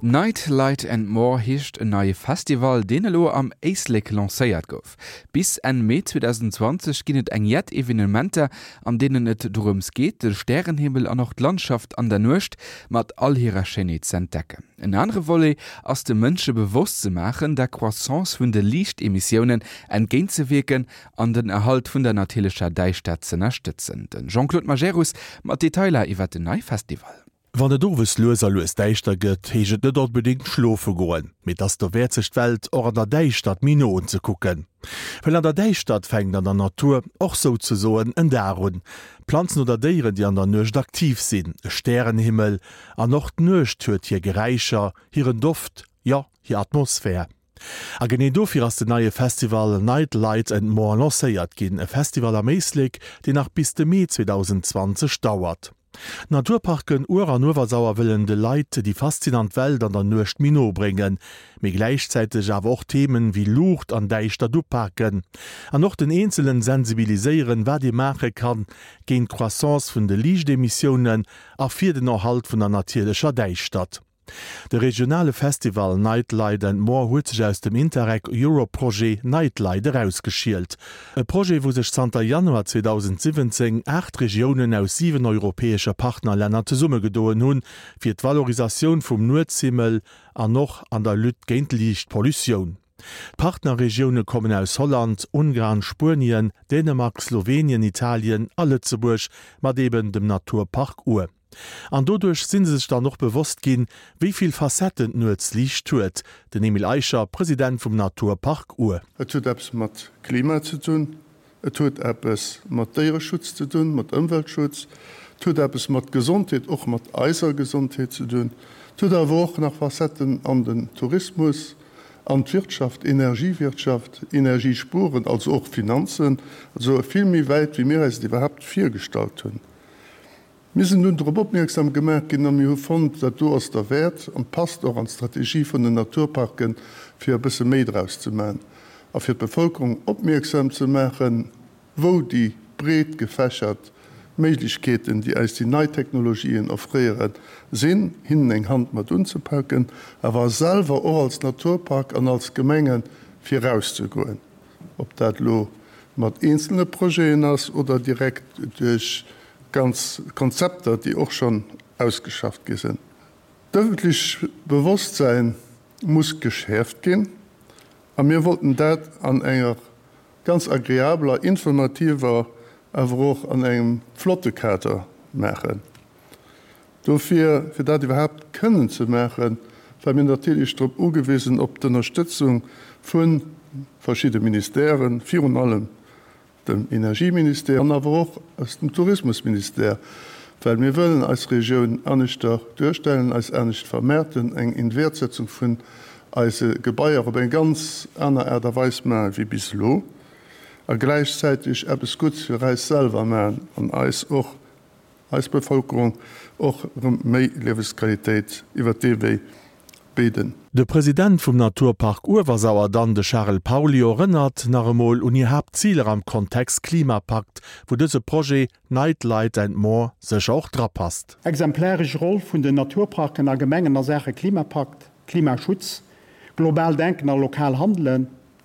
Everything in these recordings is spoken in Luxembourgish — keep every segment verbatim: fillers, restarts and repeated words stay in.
Night, Light and More heescht een neue Festival denelo am Eislik lacéiert gouf. Bis en Mai zwanzig zwanzig ginnet eng jet Evenementer, an denen et drums geht, de Sternenhimmel an noch d' Landschaft an der Nucht mat all hireer Schönheit zu entdecken. En andere wolle ass de Mënsche bewusst ze machen, der Croissance vun de Lichtemissionen entgéint ze wirken an den Erhalt vun der natürlicher Deichstadt ze unterstützen. Den Jean-Claude Majerus mat Detailer iwwer den neue Festival. Wann der dowes Loser loes Deichter gëtt, heget net dort bedingt schlofe goen, mit ass der Wärzecht Welt or an der Deichstadt Minoen ze kucken. Well an der Deichstadt fängt an der Natur och so ze soen en Darun. Pflanzen oder Dieren, die an der Nøcht aktiv sinn, e Sternenhimmel, an noch d'Nøcht huet hier Gereicher, hireieren Duft, ja, hier Atmosphär. A gene dofir ass de neue Festival Night, Light and More lacéiert ginn, e Festival am Eislik, de nach bis de Mai zwanzig zwanzig dauert. Naturparken Ur an Uwersauer willen de Leiit die faszinant Welt an der Nøcht Mino bringen, méi gleichzeitig awer auch Themen wie Lucht an Deichter duparken, an noch den einzelnen sensibiliseieren, wer die mache kann, géint Croissance vun de Lichtemissionen a fir den Erhalt vun der natierlecher Deichstadt. De regionale Festival Night, Light and More huet sich aus dem Interreg Europe-Projekt Night Light herausgeschielt. E Projekt, wo sich Ende Januar zwanzig siebzehn acht Regionen aus sieben europäischer Partnerländer zusammen gedoen hun, fir d' Valorisation vum Nordhimmel an noch an der Lüt géint Lichtpollution. Partnerregionen kommen aus Holland, Ungarn, Spanien, Dänemark, Slowenien, Italien, Lützeburg, mat eben dem Naturpark Ur. An dodurch sinn se sich da noch bewusst gin, wieviel Facetten nuets Licht tuet, den Emil Eicher, Präsident vom Naturpark Ur. Et tut etwas mit Klima zu tun, et tut etwas mit Tierschutz zu tun, mit Umweltschutz, tut etwas mit Gesundheit, auch mit Eisergesundheit zu tun, tut aber auch nach Facetten an den Tourismus, an die Wirtschaft, Energiewirtschaft, Energiespuren, also auch Finanzen, also viel mehr weit, wie wir es überhaupt vier gestalten. Wir sind nun darauf aufmerksam gemacht, dass wir fand, dass du aus der Wert und passt auch an die Strategie von den Naturparken für ein bisschen mehr draus zu machen. Auch für die Bevölkerung aufmerksam zu machen, wo die breit gefächert Möglichkeiten, die als die neuen Technologien offerieren, sind, hinten eine Hand mit umzupacken, aber selber auch als Naturpark und als Gemengen für rauszugehen. Ob das mit einzelnen Projekten ist oder direkt durch ganz Konzepte, die auch schon ausgeschafft sind. Öffentlich Bewusstsein muss geschärft gehen, und wir wollten das an einer ganz agreeabler, informativer, aber auch an einem Flottekater machen. Dafür, für das überhaupt können zu machen, weil wir natürlich darauf angewiesen, ob die Unterstützung von verschiedenen Ministerien, vier und allem, dem Energieministerium, aber auch aus dem Tourismusministerium, weil wir wollen als Region ernst durchstellen, als ernst vermehrten, eng in Wertsetzung von als Gebäude auf eine ganz andere Art und Weise machen wie bislang, und gleichzeitig etwas Gutes für uns selber machen und als auch als Bevölkerung auch mehr Lebensqualität über die Weg bieten. De Präsident vom Naturpark Uwersauer dann de Charles Paulio rënnert nach emol un ihr Hauptziele am Kontext Klimapakt, wo dëse Projekt Night, Light and More sech auch drapasst. Exemplarisch Rolle vun den Naturparken a Gemengen der Sache Klimapakt, Klimaschutz, global denken an lokal handeln,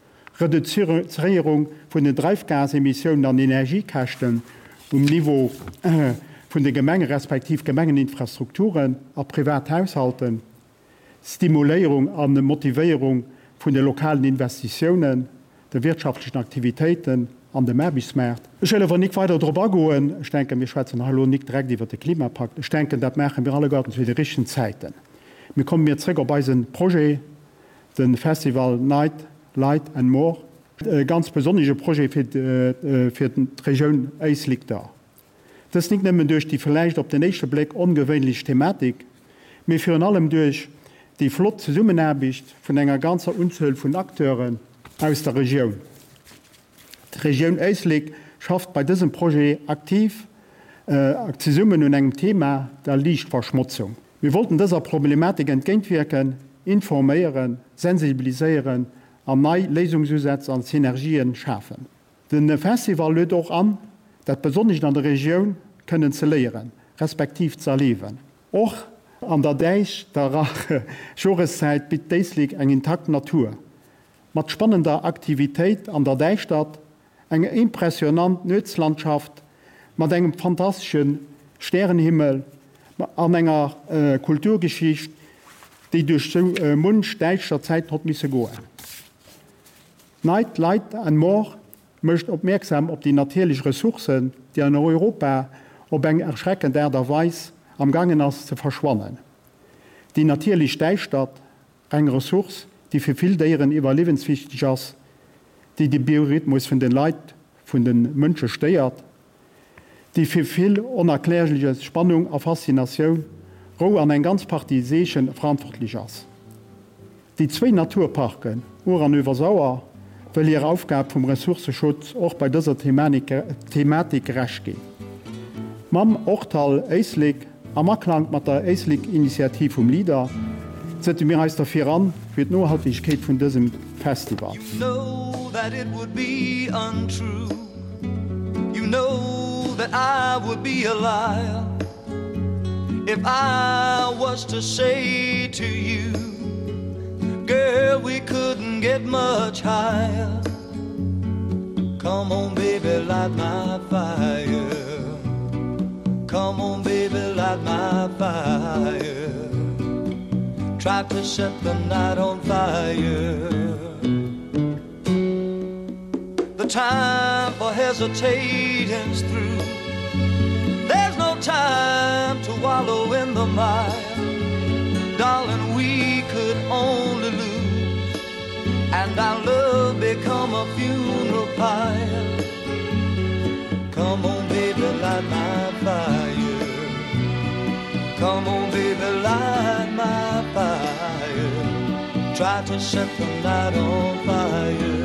Reduzierung vun den Treibgasemissionen an Energiekächten um Niveau äh, vun de Gemengen respektiv Gemengeninfrastrukturen a Privathaushalten, Stimulierung an der Motivierung von den lokalen Investitionen, der wirtschaftlichen Aktivitäten an dem Merbismarkt. Ich will aber nicht weiter darüber gehen. Ich denke, wir schwätzen hallo nicht direkt über den Klimapakt. Ich denke, das machen wir alle gar nicht für die richtigen Zeiten. Wir kommen jetzt zurück auf unser Projekt, den Festival Night, Light and More. Ein ganz besonderes Projekt für die, für die Region Eislik da. Das ist nicht nur durch die vielleicht auf den ersten Blick ungewöhnliche Thematik, wir führen allem durch die flott Zusammenarbeit von einer ganzen Unzahl von Akteuren aus der Region. Die Region Eislik schafft bei diesem Projekt aktiv äh, zusammen und einem Thema der Lichtverschmutzung. Wir wollten dieser Problematik entgegenwirken, informieren, sensibilisieren, an neue Lösungsansätze und Synergien schaffen. Das Festival lädt auch an, dass besonders in der Region können zu lehren, respektiv zu erleben. Auch an der Deich der Joreszeit bit Deislig eng intakt Natur. mat spannender Aktivitéit an der Deichstadt, eng impressionant Nötzlandschaft, mat engem fantastischen Sternenhimmel, an enger äh, Kulturgeschicht, die durch äh, Munsch Deitscher Zeit hat misse goen. Neid, Leid an Mor möcht opmerksam op die natürlichen Ressourcen, die an Europa op eng erschreckend derweis am gangen ass ze verschwannen. Die natürlich Deichstadt, eng Ressource, die für viel deren überlebenswichtig ist, die die Biorhythmus von den Leid von den Menschen steuert, die für viel unerklärliche Spannung und Faszination roh an ein ganz Partisechen verantwortlich ist. Die zwei Naturparken, Uran über Sauer, will ihre Aufgabe vom Ressourcenschutz auch bei dieser Thematik, Thematik gerecht gehen. Mam Ortal Eislig, am Akklang mit der Eislig-Initiative vom Lieder, setzen wir uns dafür an, für die Nachhaltigkeit von diesem Festival. You know that it would be untrue. You know that I would be a liar if I was to say to you, girl, we couldn't get much higher. Come on, baby, light my fire. Come on, baby, light my fire. Try to set the night on fire. The time for hesitating's through. There's no time to wallow in the mire. Darling, we could only lose, and our love become a funeral pyre. Come on, baby, light my fire. Come on, baby, light my fire. Try to set the night on fire.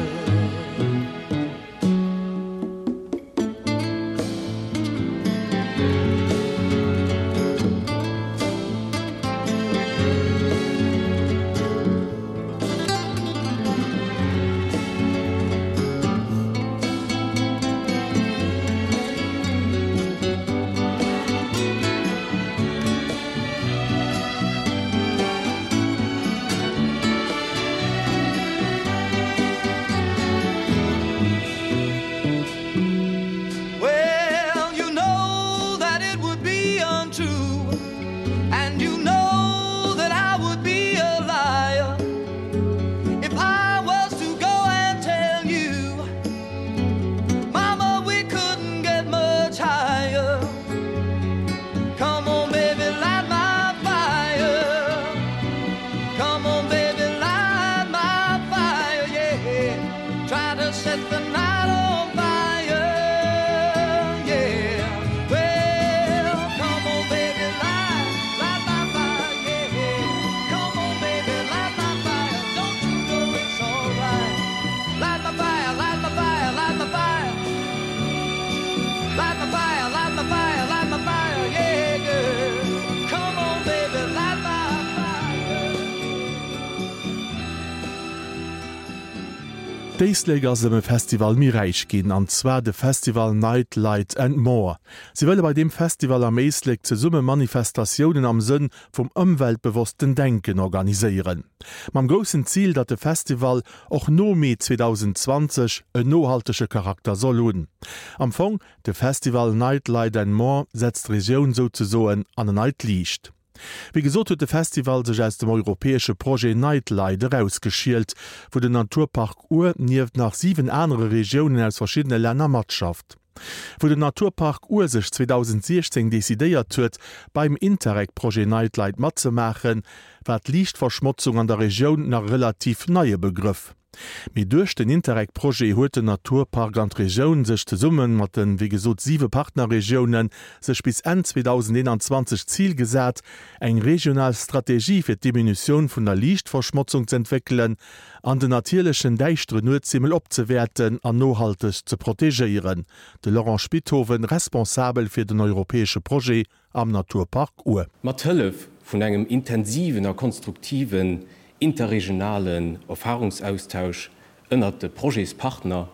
Deisleger semme Festival mirreich gin anzwer de Festival Night, Light and More. Sie wëlle bei dem Festival am Eisleg ze Summe Manifestationioen am Sinn vum ëmweltbewussten Denken organiiséieren. Mam grossen Ziel, dat de Festival och no Mai zwanzig zwanzig en nohaltesche Charakter soll loden. Am Fong de Festival Night, Light and More setzt Regionun so ze soen an den Neid liicht. Wie gesot huet de Festival sech aus dem europäesche Projekt Nightlight herausgeschielt, wo de Naturpark Ur nieft nach sieben andere Regionen aus verschiedene Länder matschafft. Wo de Naturpark Ur sech zwanzig sechzehn desideiert huet, beim Interreg-Projekt Nightlight mat ze machen, war d' Liichtverschmutzung an der Region nach relativ neue Begriff. Mi duerch den Interreg-Projekt huet de Naturpark an Regionun sech te summen mat den wie gesot sieve Partnerregionen sech bis en zwanzig einundzwanzig Ziel gesat, eng regional Strategie fir d'Diminution vun der Liichtverschmutzung zu entwickeln, an den natierlechen deichtre Nuzimmel opzewerten an nohaltes ze protegéieren. De Laurent Spithoven responsabel fir den europäesche Projekt am Naturpark Ur. Mat hëllef vun engem intensiven a konstruktiven interregionalen Erfahrungsaustausch ënnert de Projektspartner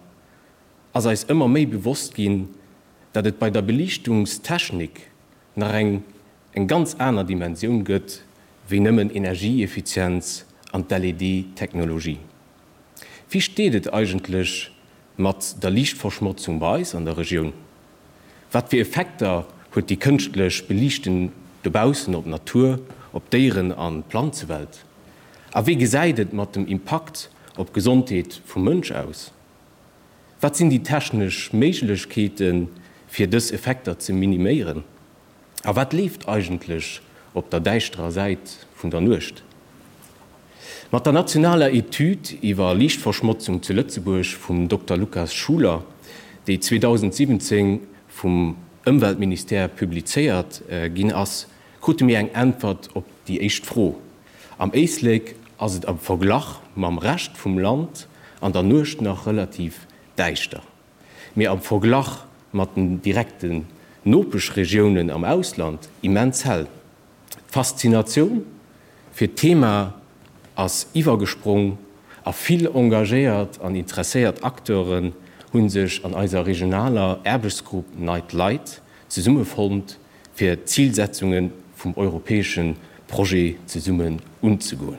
as eis ëmmer méi bewusst ginn, dat et bei der Belichtungstechnik nach eng eng ganz einer Dimension gëtt wie nëmmen Energieeffizienz an L E D-Technologie. Wie steht eigentlich mat der Lichtverschmutzung bei an der Region? Wat für Effekte huet die künstlich belichten debausen op Natur, op deren an Pflanzewelt? A wie geseidet mat dem Impact op Gesundheit vum Mënsch aus? Was sind die technisch Meiglichkeiten fir des Effekte zu minimieren? A wat lief eigentlich op der deistrer Seite vun der Nucht? Mat der nationaler Etude iwwer Lichtverschmutzung zu Lützeburg vum Doktor Lukas Schuler, die zweitausendsiebzehn vom Umweltminister publizeiert äh, ginn ass, konnte mir eng Antwort op die echt froh. Am Eisleg ass et am Verglach mam Recht vum Land an der Nucht noch relativ deichter. Mir am Verglach mat den direkten Nopech-Regionen am Ausland immens hell. Faszination fir Thema ass iwwergesprung a viel engagéiert an interessiert Akteuren hunn sech an eiser regionaler Erbesgruppe Night Light ze summe formt fir Zielsetzungen vum europäischen Projekt ze summen unzugoen.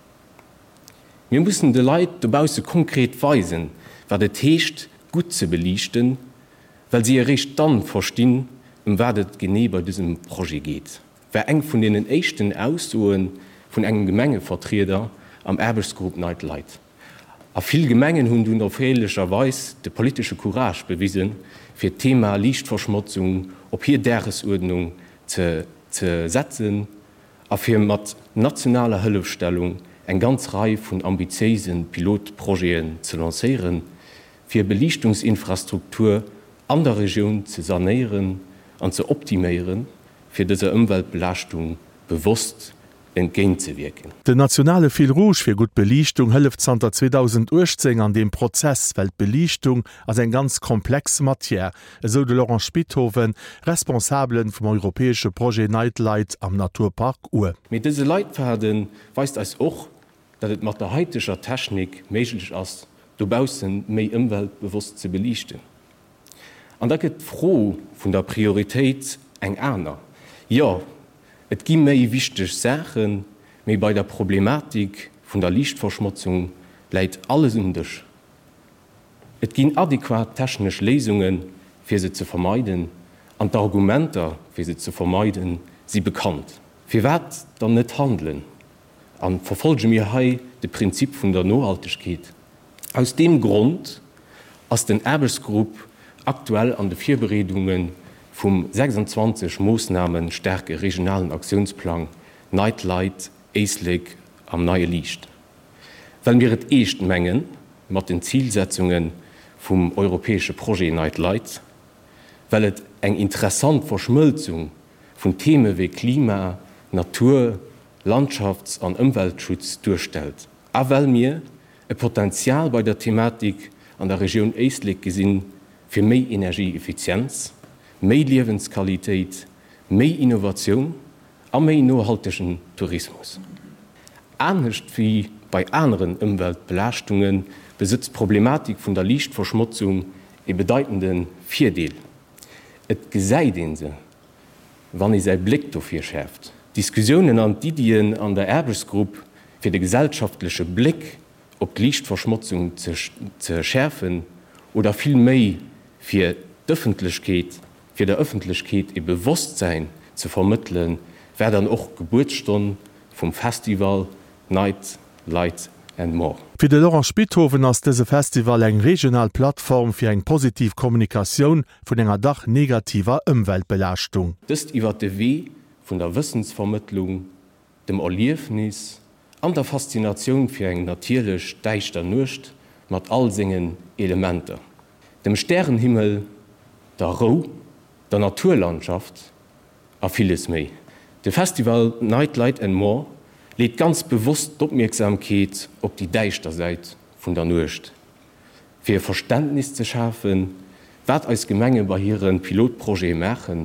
Wir mussssen de Leiit dobause konkret weisen, wat de Techt gut ze belichten, weil sie recht dann verstehen, um werdet gene bei diesem Projekt geht. Wer eng von denen echten Aussuhen von engen Gemengevertreter am Erbesgruppe Night Light. A viel Gemengen hun hun auf helischerweise de politische Courage bewiesen, für Thema Lichtverschmutzung op hier Deresordnung zu, zu setzen, a für mat nationaler Hilfestellung en ganz Reihe von ambitiösen Pilotprojekten zu lancieren, für Belichtungsinfrastruktur an der Region zu sanieren und zu optimieren, für diese Umweltbelastung bewusst entgegenzuwirken. De nationale Fil Rouge fir gut Belichtung hëlleft Zter zweitausendachtzehn an dem Prozess Welt Belichtung as eng ganz komplex Matière, eso de Laurent Spitthoven, Responsablen vum europäesche Projekt Nightlight am Naturpark Uhr. Mit diese Leitfaden weist als och, dat et mat der heitescher Technik méiglich ass, dobausen méi umweltbewusst ze belichten. An da gët froh vun der Priorität eng Äner. Ja, et gi méi wichteg Sachen, méi bei der Problematik vun der Lichtverschmutzung läit alles undech. Et ginn adäquat technisch Lesungen fir se ze vermeiden, an d'Argumenter fir se ze vermeiden, sie bekannt. Fir wat dann net handeln, an verfolge mir hei de Prinzip vun der Nohaltegkeet. Aus dem Grund ass den Erbesgruppe aktuell an de Vierberedungen vum sechsundzwanzig Moosnamen stärke regionalen Aktionsplan Nightlight, Eislig am neue Licht. Wenn wir et echt mengen mat den Zielsetzungen vum europäische Projekt Nightlight, weil et eng interessant Verschmölzung von Themen wie Klima, Natur, Landschafts- und Umweltschutz durchstellt. A weil mir e Potenzial bei der Thematik an der Region Eislig gesinn fir méi Energieeffizienz, méi Lebensqualität, méi Innovation a méi nohalteschen Tourismus. Ähnlich wie bei anderen Umweltbelastungen besitzt Problematik vun der Lichtverschmutzung e bedeutenden Vierdeel. Et Gesäidense, wann is sei Blick dofir schärft. Diskussionen an Didien an der Erbesgruppe fir de gesellschaftliche Blick op Lichtverschmutzung zu, zu schärfen oder viel méi fir d'Öffentlichkeit, fir der Öffentlichkeit e Bewusstsein zu vermitteln, wär dann auch Geburtsstunde vom Festival Night, Light and More. Fi de Laurent Spitthoven ass dese Festival eng regional Plattform fir eng positiv Kommunikation vun enger Dach negativer Umweltbelastung. Dëst iwwer de Weh vun der Wissensvermittlung, dem Erliefnis, an der Faszination fir eng natierlech deichter Nucht mat all singen Elemente. Dem Sternenhimmel, der Ro, der Naturlandschaft a vieles méi. De Festival Nightlight and More lädt ganz bewusst d'Opmerksamkeet op die deichter Seite vun der Nucht. Fir Verständnis zu schaffen, wat als Gemenge bei hireieren Pilotprojekt machen,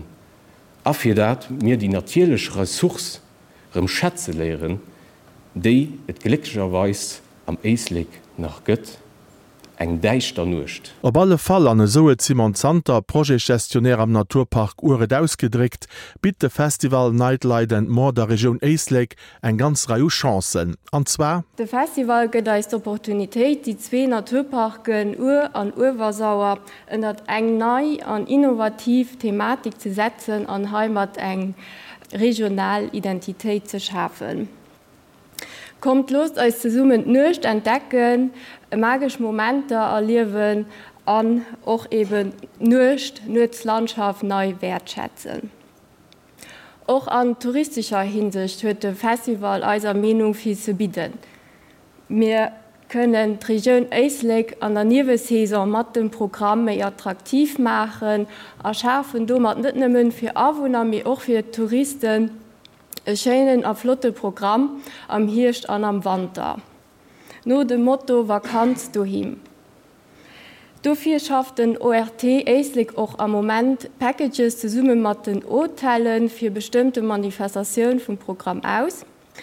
a fir dat mir die natierlech Ressource rem Schätze lehren, déi et glücklicherweis am Eislig nach gëtt eng deichter nucht. Op alle Fall an soe Simon Zanter, Projektgestionär am Naturpark Uret ausgedrickt, bitt de Festival Nightlight and More der Region East-Lake eng ganz Reihe Chancen. Anzwer? De Festival gedeist Opportunitéit, die zwee Naturparken Ur an Urwasauer ënnert eng nei an innovativ Thematik ze setzen an Heimat eng Regionalidentitéit ze schaffen. Kommt Lust als ze summen nøcht entdecken, magisch Momente erliewen an och eben nøcht Nutzlandschaft neu wertschätzen. Auch an touristischer Hinsicht huet de Festival eiser Menung viel zu bieten. Wir können die Region East-Lake an der Niewesaison mat dem Programm méi attraktiv machen, erschaffen do mat net nëmmen fir Awohner mir auch fir Touristen e schönen a flotte Programm am Hirscht an am Wander. No dem Motto „Vakanz du him". Dofir schafft den O R T East-Lake auch am Moment Packages zu summe mat den Hotellen fir bestimmte Manifestationen vom Programm aus.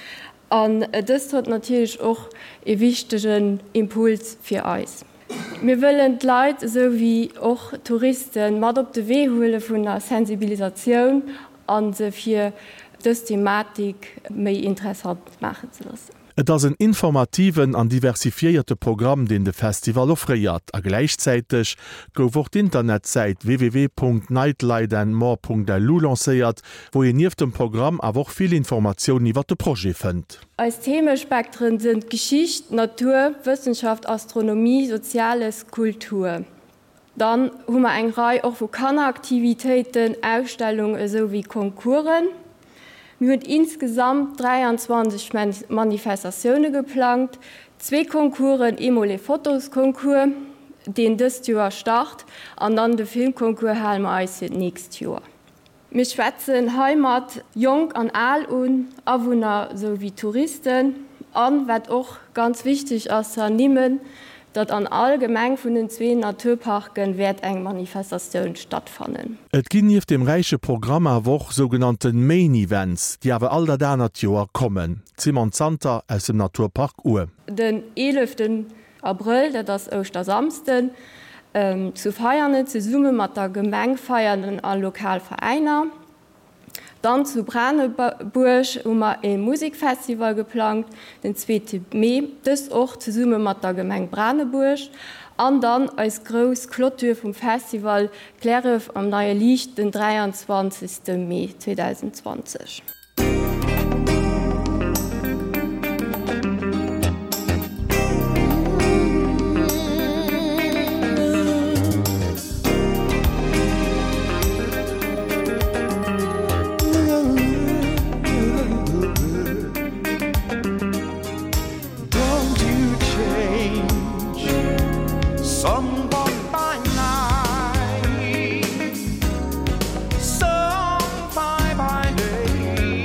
Und das hat natürlich auch einen wichtigen Impuls für uns. Wir wollen die Leute sowie auch Touristen mit auf den Weg holen von der Sensibilisation und sie für das Thematik mehr interessant machen zu lassen. Et ass een informativen an diversifiierte Programm, den de Festival offreiert, a gleichzeitig gouf auch d'Internetseite w w w punkt nightlight and more punkt d l u lacéiert, wo je nief dem Programm a woch viel Informationen iwwer de Projekt fënnt. Als Themenspektren sind Geschicht, Natur, Wissenschaft, Astronomie, Soziales, Kultur. Dann haben wir eine Reihe auch Vulkanaktivitäten, Ausstellungen sowie Konkurren. Wir haben insgesamt dreiundzwanzig Manifestationen geplant, zwei Konkurren, einmal den Fotoskonkurs, den dieses Jahr startet, und dann den Filmkonkurs haben wir uns nächstes Jahr. Wir schwätzen Heimat, Jung und alt und Anwohner sowie Touristen an, was auch ganz wichtig ist, zu nehmen, dass an allgemein von den zwei Naturparken wird eine Manifestation stattfinden. Et ginn nief dem reiche Programm a woch sogenannten Main Events, die awer all der Natur kommen. Simon Zanter aus dem Naturpark Uhr. Den elften April, das ist Ostersamsten, ähm, zu feiern, zu summen mit der Gemeng feiernden an Lokalvereiner. Dann zu Brandenburg haben wir ein Musikfestival geplant, den zweiten Mai, das auch zu summen mit der Gemeinde Brandenburg. Und dann als grosse Clôture vom Festival Klärew am Neue Licht, den dreiundzwanzigsten Mai zweitausendzwanzig. Song by by day.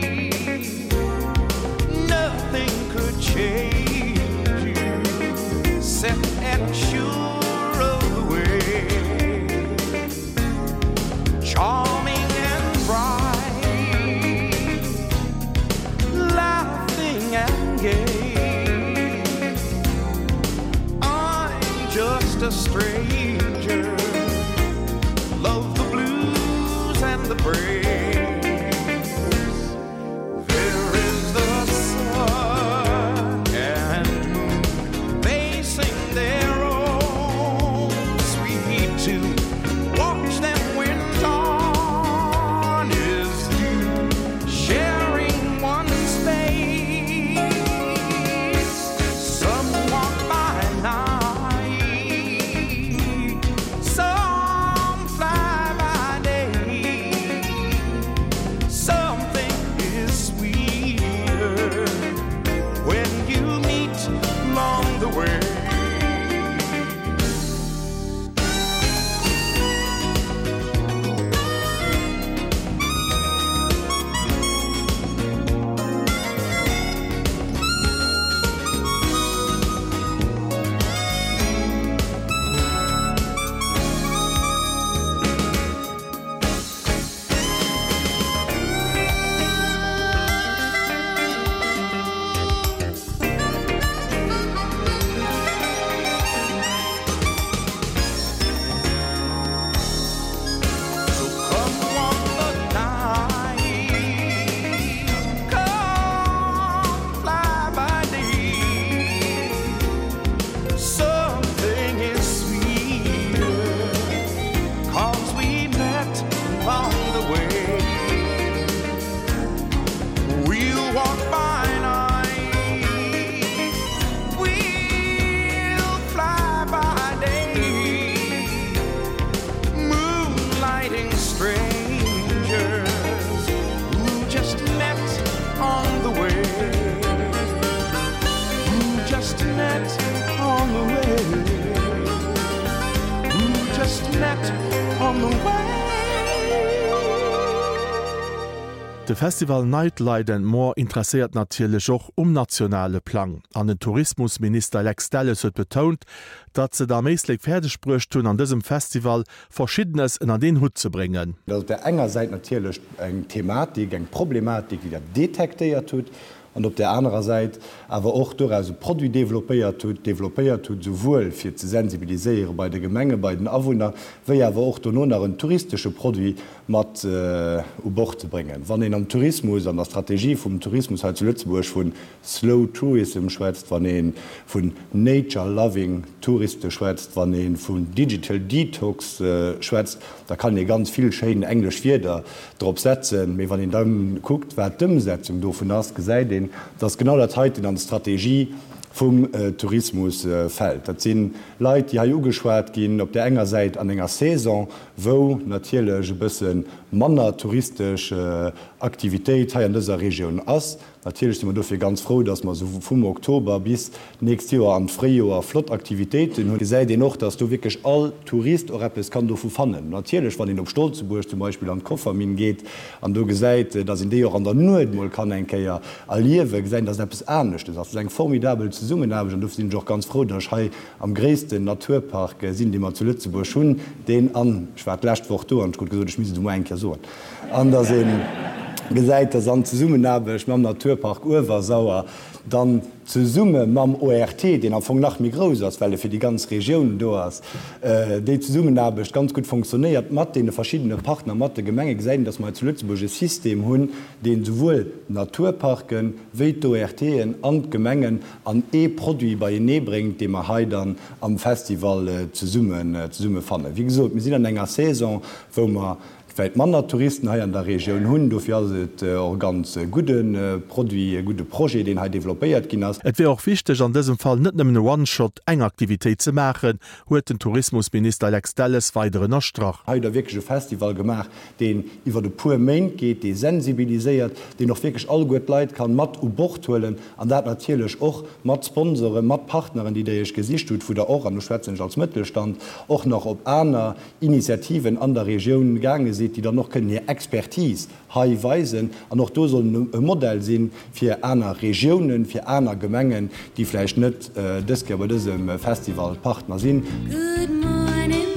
De Festival Nightlight and More interessiert natürlich auch um nationale Plan. An den Tourismusminister Alex Dallas hat betont, dass sie da meistlich fertigsprücht tun, an diesem Festival Verschiedenes in an den Hut zu bringen. Das der enger Seite natürlich eine Thematik, eine Problematik, die der detektiert tut. Und op der anderen Seite aber auch durch also Produkt developéiert tut, developéiert tut sowohl für zu sensibilisieren bei der Gemenge bei den Anwohner, wie aber auch nur noch ein touristische Produkt mat äh, u Bord zu bringen. Wann in am Tourismus an der Strategie vom Tourismus zu Lützburg von Slow Tourism schwätzt, wann von Nature Loving Touristen schwätzt, wann von Digital Detox äh, schwätzt, da kann ihr ganz viel Schäden Englisch wieder drauf setzen. Aber wenn ihr dann guckt, wer die Umsetzung davon hast gesagt, dass genau der Zeit in an Strategie vom äh, Tourismus äh, fällt. Dat sind Leute, die ha ugeschwert gehen, op der enger Seite an enger Saison, wo natürlich bisschen manner touristische äh, Aktivität in dieser Region ass. Natürlich sind wir dafür ganz froh, dass man so vom Oktober bis nächstes Jahr an Frühjahr Flottaktivitäten und se noch, dass du wirklich all Tourist oder etwas kann du fannen. Natürlich, wenn in op Stolzeburg zum Beispiel an Koffermin geht, an du gesagt, dass in der an der Nordmol kann ein Keier alliewe gesehen, dass etwas ernst ist. Das ist ein formidabel Zusammen habe und du sind doch ganz froh, dass ich am größten Naturpark sind, die man zu Lützeburg schon den an Schwartlächt vor und gut gesagt, ich muss du ein so. Anders sind gesagt, dass an zu summen habe ich mam Naturpark Uwer sauer, dann zu summe mam O R T, den am Anfang nach mir groß ist, weil er für die ganze Region da ist. Äh, die zu summen habe ich ganz gut funktioniert, mat den verschiedene Partner mat der Gemenge gesehen, dass man zu Lützeburg ein System hun, den sowohl Naturparken, wie O R T an Gemengen an E-Produkt bei ne bringt, den man he dann am Festival äh, zu summen äh, zu summe fanne. Wie gesagt, wir sind an enger Saison, wo man Manner Touristen ha an der Region hunn do fir se ganz guten äh, Produkt gute Projekt den ha developéiert gin ass. Et wär auch wichtig an diesem Fall net nemmmen One-Shot eng Aktivitéit ze machen, huet den Tourismusminister Alex Dallas weidere Nostrach. Ha der wirklichsche Festival gemacht, den iwwer de pur Main geht, de sensibilisiert, den noch wirklich all gut Leiit kann mat u Bord hullen, an dat natürlich och mat Sponsore, mat Partneren, die der ich gesicht tut, wo der auch an der Schwezen als Mittelstand och noch op einer Initiativen an der Region gange se, die dann noch können hier Expertise weisen an noch do soll ein Modell sinn fir einer Regionen, fir einer Gemengen, die vielleicht net äh, das bei diesem Festival Partner sind. Good morning,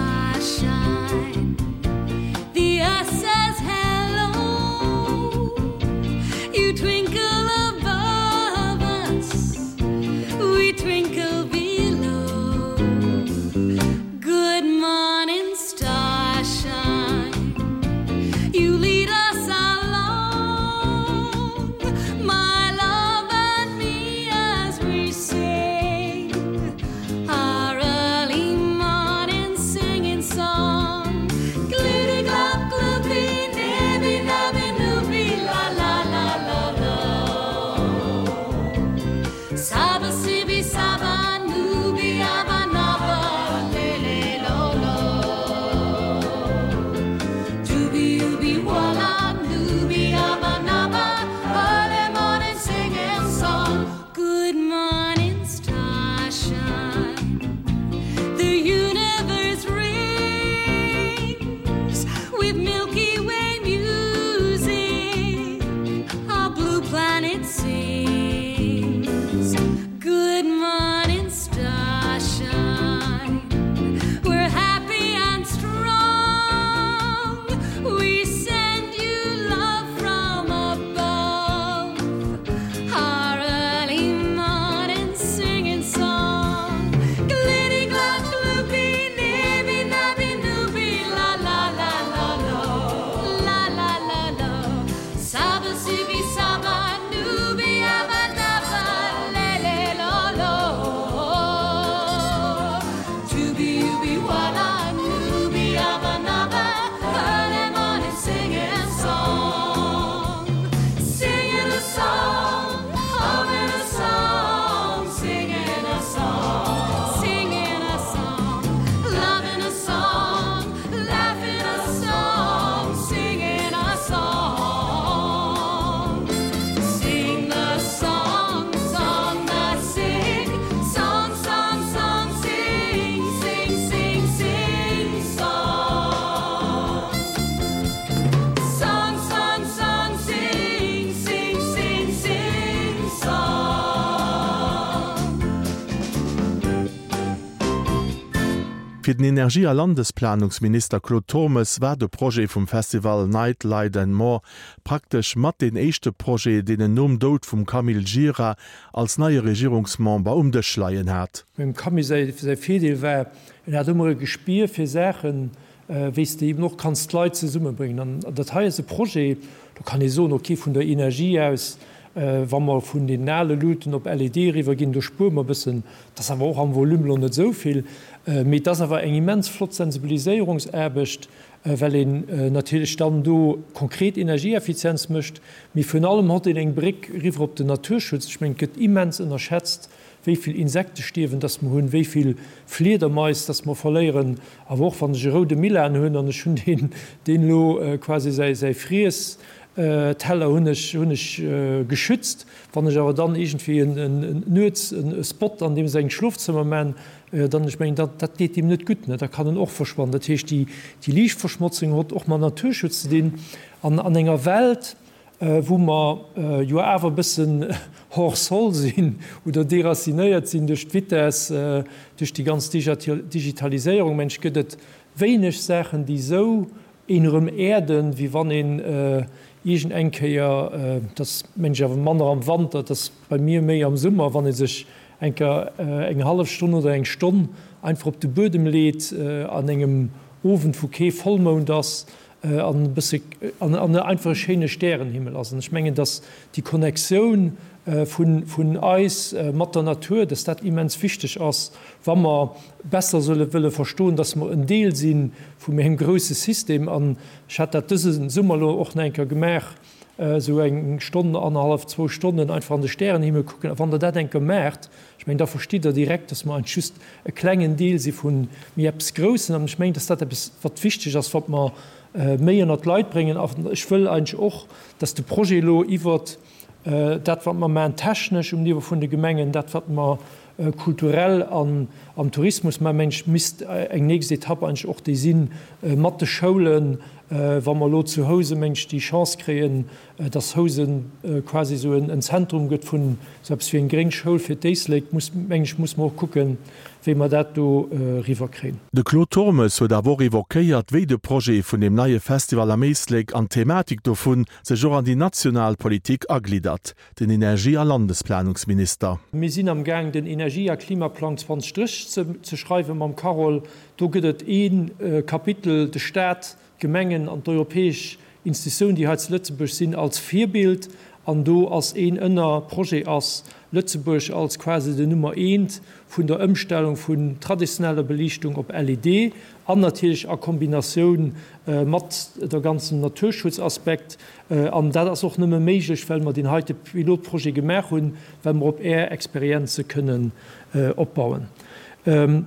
starshine. The earth says hello. You twinkle above us. We twinkle below. Good morning, starshine. You lead us along, my love and me, as we sing our early morning. Für den Energie- und Landesplanungsminister Claude Thomas war de Projekt vom Festival Night Light and More praktisch mat den echte Projekt, den den Nom Dod vom Camille Gira als neue Regierungsmember umdeschleien hat. Mit Camille sei, sei viel war, er hat immer gespielt für Sachen, äh, wie du eben noch kannst Leute zusammen bringen. Und das heißt, ein Projekt, da kann ich so noch okay von der Energie aus, äh, wenn man von den Nale Luten auf L E D rüber gehen, durch Spur mal ein bisschen, das ist aber auch am Volumen nicht so viel. Äh, mit das aber eine immens flott Sensibilisierungserbecht, äh, weil ihn äh, natürlich dann du konkret Energieeffizienz mischt. Mit von allem hat ihn einen Blick rüber auf den Naturschutz. Ich meine, es immens unterschätzt, wie viel Insekten sterben, dass man haben, wie viel Fledermaus, dass man verlieren. Aber auch von der Rote Mille anhören, dann schon den, den lo, äh, quasi sei, sei fries. Äh, Teller hunnech hunnech äh, geschützt, wann ich aber dann irgendwie en Nöz en Spot an dem se Schluftzimmer man, äh, dann ich mein, dat, dat geht ihm net gut, ne? Da kann den auch verschwannen. Dat heißt, die, die Lichtverschmutzung hat auch mal Naturschütze den an, an enger Welt, äh, wo man äh, jo awer bisssen hoch soll sinn oder derasinéiert sinn durch Twitter, äh, durch die ganze Digitalisierung. Mensch gëtt wenig Sachen, die so innerem Erden wie wann in äh, Igent enkeier äh, das Mensch awer Mann am Wand, das bei mir méi am Summer, wann es sech enker äh, eng half Stunde oder eng Stunde einfach op de Bödem lädt äh, an engem Ofen Fouquet vollmond das äh, an, an, an einfach schöne Sternenhimmel lassen. Ich mengen, dass die Konnexion äh, von, von Eis äh, mat der Natur, dass dat immens wichtig ist, wann man besser solle wille verstohlen, dass man ein Deel sinn vu mir ein grosses System an hat dat Summerlo och enker gemerk äh, so eng Stunde anderthalb zwei Stunden einfach an de Sternenhimmel gucken, wann der dat enker merkt. Ich mein, da versteht er direkt, dass man ein just e klengen Deel sie vun mir großen ich mein, dass dat wat wichtig ist, wat man äh, méier not Leiit bringen. Ich will eigentlich auch, dass de Projelo iwwer äh, dat wat man man technisch um lieber vun de Gemengen, dat wat man äh, kulturell an am Tourismus man mensch mist äh, eng nächste Etappe eigentlich auch die Sinn äh, Mathe Schulen, äh, wann man lo zu Hause mensch die Chance kreen, äh, das Hausen äh, quasi so ein, ein Zentrum gött von selbst wie ein Geringschule für Daisleg muss mensch muss man auch gucken, wie man dat do äh, riverkriegen. De Claude Thomas huet awer evokéiert wéi de Projekt vun dem neue Festival am Meesleg an Thematik do vun se jo an die Nationalpolitik agliedert, den Energie- und Landesplanungsminister. Wir sind am Gang den Energie- und Klimaplan zwanzig zu, zu schreiben mam Carol, do gëtt een äh, Kapitel de Staat, Gemengen an d'Europäesch Institutionen, die als Lützeburg sind als Vierbild an do als een ënner Projekt ass Lützeburg als quasi de Nummer eins vun der Umstellung vun traditioneller Belichtung op L E D, an natürlich a Kombination äh, mat der ganzen Naturschutzaspekt äh, an dat as auch nëmme méiglech, weil man den heute Pilotprojekt gemerk hun, wenn man op Air Experize können äh, opbauen. Ähm,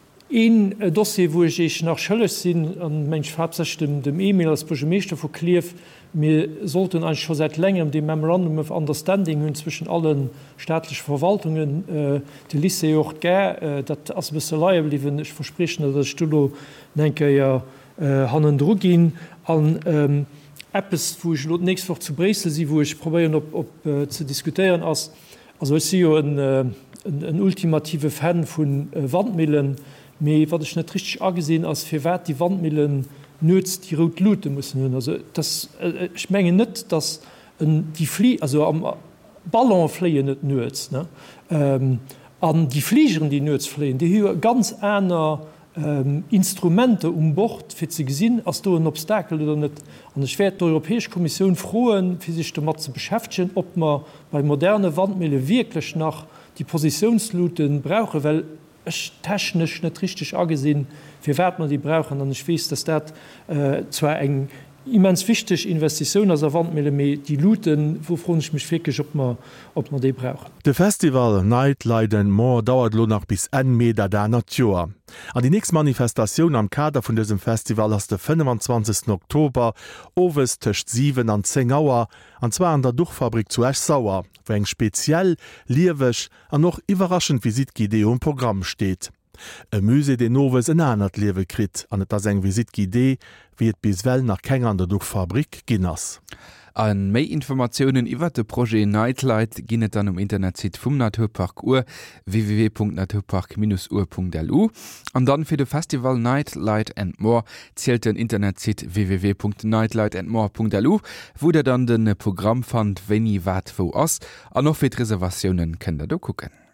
Een äh, Dossier, wo ich, ich nach Schëllech sinn an mensch Fabstimmen dem E-Mail als Bogemeester verklief, wir sollten eigentlich schon seit längerem dem Memorandum of Understanding hun zwischen allen staatlichen Verwaltungen äh, die Lisse auch ger, äh, dat as Leiie blieben ich versprechen, dass Studio denke ja äh, hannen Drgin an ähm, Apps, wo ich nächst vor zu Bresel sie, wo ich probieren ob, ob äh, zu diskutieren als also ich sehe ein, äh, ein, ein ultimative Fan von äh, Wandmillen. Me wat ich net richtig angesehen als fir wert die Wandmillen nötzt die rot Lute müssen hun. Also das äh, ich menge net, dass äh, die Flie also am Ballon fleien net nötz ähm, an die Fliegeren die nötz flehen, die hier ganz einer ähm, Instrumente um Bord fir ze gesinn as du ein Obstakel oder net an der schwer der Europäische Kommission frohen fi sich mat zu beschäftigen, ob man bei moderne Wandmille wirklich nach die Positionsluten brauche, weil technisch net richtig angesehen, wie wert man die brauchen, dann ich weiß, dass dat äh, zwar eng immens wichtig Investition als Wandmille die Luten, wovon ich mich wirklich, ob man, ob man die braucht. De Festival Night Light and More dauert lo nach bis en Meter der Natur. An die nächste Manifestation am Kader von diesem Festival ist der fünfundzwanzigsten Oktober owes töcht sieben an zehn Auer, an zwar an der Duchfabrik zu Eschsauer, wo eng speziell, liewech an noch überraschend Visitgidee im Programm steht. E Muse de nowes en anert Liewe krit an et as eng Visitidee, wie et bis well nach keng an der Duchfabrik ginnners. An méi Informationoen iwwer de Pro Nightlight ginnet dann um Internetsit vum Naturpark Uhr w w w punkt naturpark uhr punkt l u an dann fir de Festival Nightlight and More zielelt den Internetsit w w w punkt nightlight and more punkt l u, wo der dann den Programm fand, wenn i wat wo ass an noch fir Reservationen kënnder do kucken.